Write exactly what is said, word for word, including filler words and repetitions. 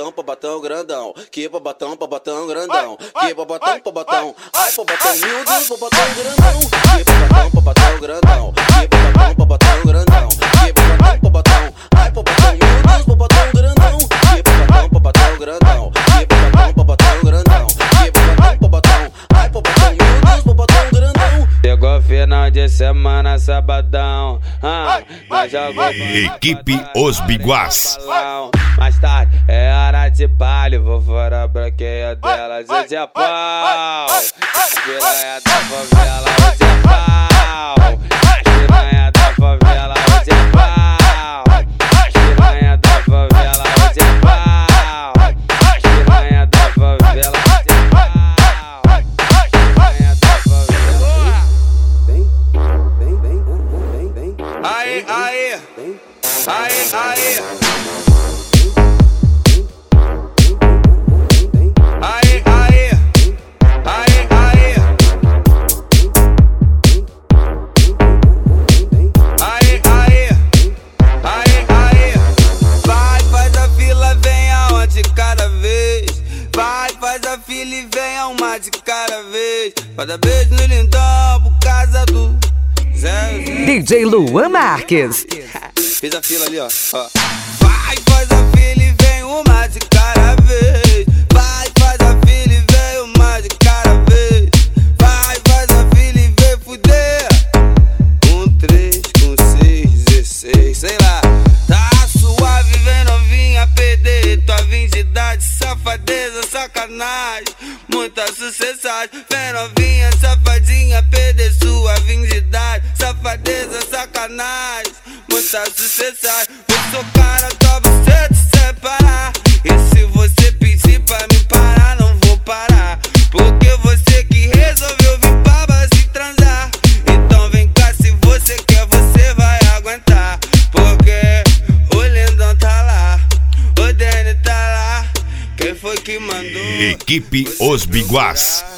botão, pra botão grandão. Que pra botão, pra botão grandão. Que pra botão, pra botão. Ai, pra botão, meu Deus, pra botão grandão. Que pra botão, pra botão grandão. Que pra botão, pra botão grandão. Que pra botão, pra botão. Ai, pra botão, meu Deus, pra botão grandão. Que pra botão, pra botão grandão. Que pra botão, pra botão grandão. Que pra botão, pra botão. Ai, pra botão, meu Deus, pra botão grandão. Chegou final de semana, sabadão. Ah, mas jogou Equipe Os Biguás. Mais tarde é hora de baile, vou fora a branqueia delas, hoje é pau. Piranha da favela, hoje é pau. Piranha da favela, hoje é pau. Piranha da favela, hoje é pau. Piranha da favela, hoje é pau. Piranha da favela. Vem, vem, vem, vem, vem. Aê, aê, aê, aê. Aê, aê, aê, aê. Aê, aê, aê, aê. Vai, faz a fila, vem aonde cada vez. Vai, faz a fila e vem a uma de cada vez. Cada beijo no lindão por causa do Zé. D J Luan Marques. Fiz a fila ali, ó. ó. Vai, faz a fila e vem uma de cada vez. Vai, faz a fila e vem uma de cada vez. Vai, faz a fila e vem fuder. Um, três, com seis, dezesseis, sei lá. Tá suave, vem novinha, perder tua virgindade. Safadeza, sacanagem, muita sucessagem. Vem novinha, safadinha, perder sua virgindade. Safadeza, sacanagem, muita sucessagem. Vou socar a tua buceta sem parar. E se você pedir pra me parar, não vou parar. Porque você que resolveu vir pra base e transar. Então vem cá, se você quer, você vai aguentar. Porque o lindão tá lá, o Danny tá lá. Quem foi que mandou? Equipe Os Biguás.